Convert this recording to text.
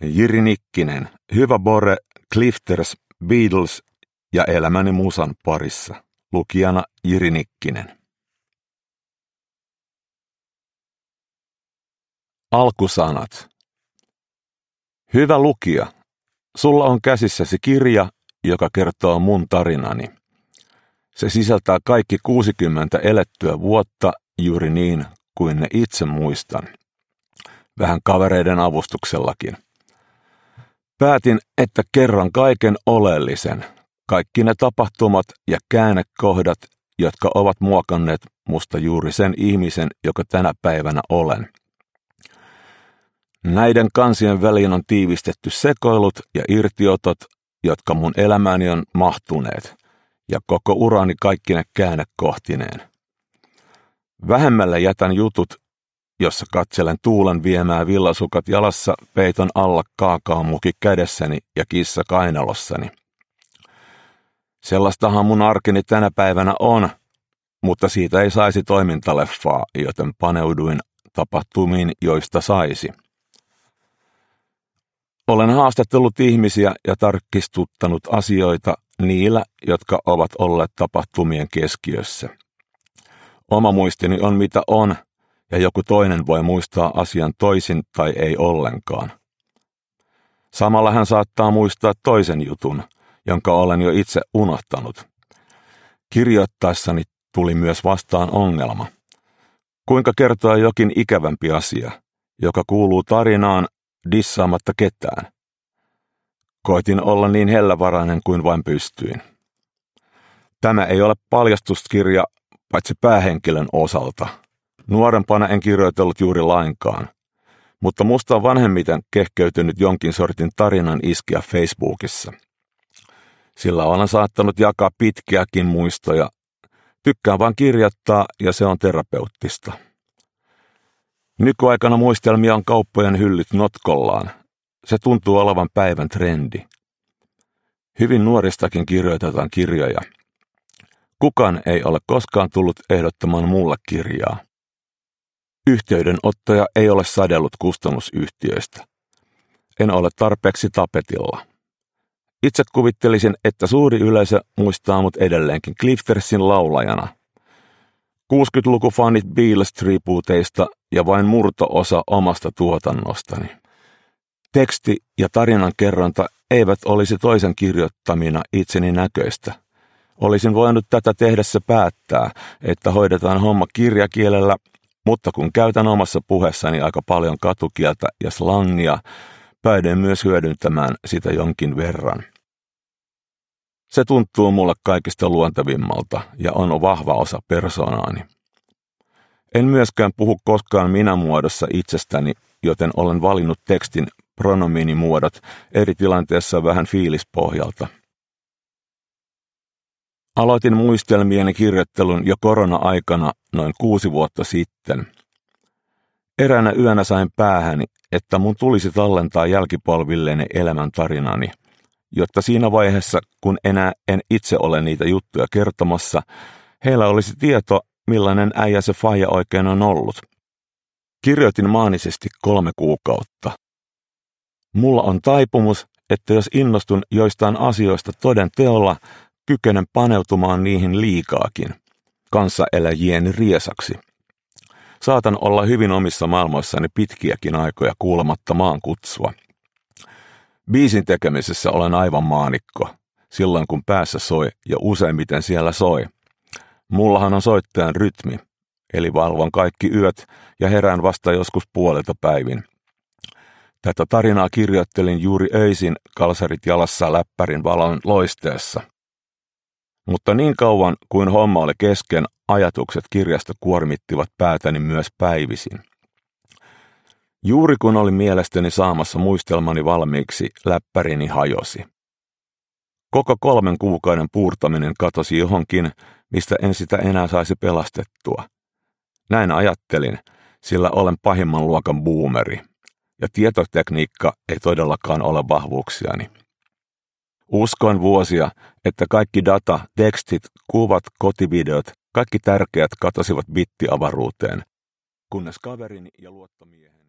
Jiri Nikkinen, Hyvä Bore, Clifters, Beatles ja elämäni musan parissa. Lukijana Jiri Nikkinen. Alkusanat. Hyvä lukija, sulla on käsissäsi kirja, joka kertoo mun tarinani. Se sisältää kaikki 60 elettyä vuotta juuri niin kuin ne itse muistan. Vähän kavereiden avustuksellakin. Päätin, että kerron kaiken oleellisen, kaikki ne tapahtumat ja käännekohdat, jotka ovat muokanneet musta juuri sen ihmisen, joka tänä päivänä olen. Näiden kansien väliin on tiivistetty sekoilut ja irtiotot, jotka mun elämääni on mahtuneet, ja koko urani kaikkine käännekohtineen. Vähemmälle jätän jutut, jossa katselen tuulen viemää villasukat jalassa, peiton alla kaakaomuki kädessäni ja kissa kainalossani. Sellaistahan mun arkeni tänä päivänä on, mutta siitä ei saisi toimintaleffaa, joten paneuduin tapahtumiin, joista saisi. Olen haastatellut ihmisiä ja tarkistuttanut asioita niillä, jotka ovat olleet tapahtumien keskiössä. Oma muistini on mitä on, ja joku toinen voi muistaa asian toisin tai ei ollenkaan. Samalla hän saattaa muistaa toisen jutun, jonka olen jo itse unohtanut. Kirjoittaessani tuli myös vastaan ongelma. Kuinka kertoa jokin ikävämpi asia, joka kuuluu tarinaan dissaamatta ketään? Koitin olla niin hellävarainen kuin vain pystyin. Tämä ei ole paljastuskirja, paitsi päähenkilön osalta. Nuorempana en kirjoitellut juuri lainkaan, mutta musta on vanhemmiten kehkeytynyt jonkin sortin tarinan iskeä Facebookissa. Sillä olen saattanut jakaa pitkiäkin muistoja. Tykkään vaan kirjoittaa ja se on terapeuttista. Nykyaikana muistelmia on kauppojen hyllyt notkollaan. Se tuntuu olevan päivän trendi. Hyvin nuoristakin kirjoitetaan kirjoja. Kukaan ei ole koskaan tullut ehdottamaan mulle kirjaa. Yhteydenottoja ei ole sadellut kustannusyhtiöistä. En ole tarpeeksi tapetilla. Itse kuvittelisin, että suuri yleisö muistaa mut edelleenkin Cliftersin laulajana. 60-lukufanit Beatles-tribuuteista ja vain murto-osa omasta tuotannostani. Teksti ja tarinan kerronta eivät olisi toisen kirjoittamina itseni näköistä. Olisin voinut tätä tehdessä päättää, että hoidetaan homma kirjakielellä, mutta kun käytän omassa puheessani aika paljon katukieltä ja slangia, päädyin myös hyödyntämään sitä jonkin verran. Se tuntuu mulle kaikista luontevimmalta ja on vahva osa persoonaani. En myöskään puhu koskaan minä-muodossa itsestäni, joten olen valinnut tekstin pronomiinimuodot eri tilanteissa vähän fiilispohjalta. Aloitin muistelmieni kirjoittelun jo korona-aikana noin 6 vuotta sitten. Eräänä yönä sain päähäni, että mun tulisi tallentaa jälkipolvilleni elämäntarinani, jotta siinä vaiheessa, kun enää en itse ole niitä juttuja kertomassa, heillä olisi tieto, millainen äijä se faija oikein on ollut. Kirjoitin maanisesti 3 kuukautta. Mulla on taipumus, että jos innostun joistain asioista toden teolla, kykenen paneutumaan niihin liikaakin, kanssaeläjieni riesaksi. Saatan olla hyvin omissa maailmoissani pitkiäkin aikoja kuulematta maan kutsua. Biisin tekemisessä olen aivan maanikko, silloin kun päässä soi ja useimmiten siellä soi. Mullahan on soittajan rytmi, eli valvon kaikki yöt ja herään vasta joskus puolelta päivin. Tätä tarinaa kirjoittelin juuri öisin kalsarit jalassa läppärin valon loisteessa. Mutta niin kauan kuin homma oli kesken, ajatukset kirjasta kuormittivat päätäni myös päivisin. Juuri kun olin mielestäni saamassa muistelmani valmiiksi, läppärini hajosi. Koko 3 kuukauden puurtaminen katosi johonkin, mistä en sitä enää saisi pelastettua. Näin ajattelin, sillä olen pahimman luokan boomeri, ja tietotekniikka ei todellakaan ole vahvuuksiani. Uskoin vuosia, että kaikki data, tekstit, kuvat, kotivideot, kaikki tärkeät katosivat bittiavaruuteen, kunnes kaverini ja luottomieheni